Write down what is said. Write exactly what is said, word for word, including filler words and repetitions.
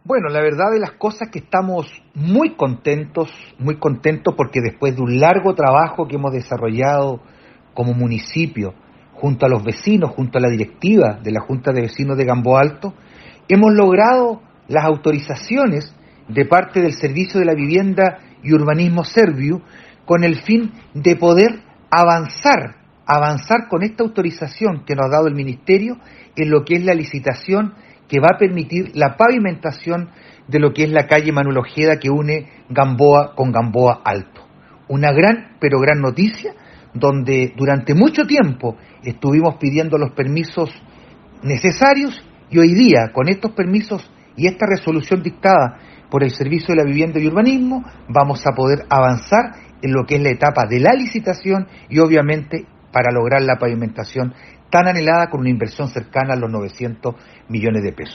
Bueno, la verdad de las cosas es que estamos muy contentos, muy contentos porque después de un largo trabajo que hemos desarrollado como municipio, junto a los vecinos, junto a la directiva de la Junta de Vecinos de Gamboa Alto, hemos logrado las autorizaciones de parte del Servicio de la Vivienda y Urbanismo Serviu con el fin de poder avanzar, avanzar con esta autorización que nos ha dado el Ministerio en lo que es la licitación que va a permitir la pavimentación de lo que es la calle Manuel Ojeda que une Gamboa con Gamboa Alto. Una gran, pero gran noticia, donde durante mucho tiempo estuvimos pidiendo los permisos necesarios y hoy día, con estos permisos y esta resolución dictada por el Servicio de la Vivienda y Urbanismo, vamos a poder avanzar en lo que es la etapa de la licitación y obviamente para lograr la pavimentación tan anhelada con una inversión cercana a los novecientos millones de pesos.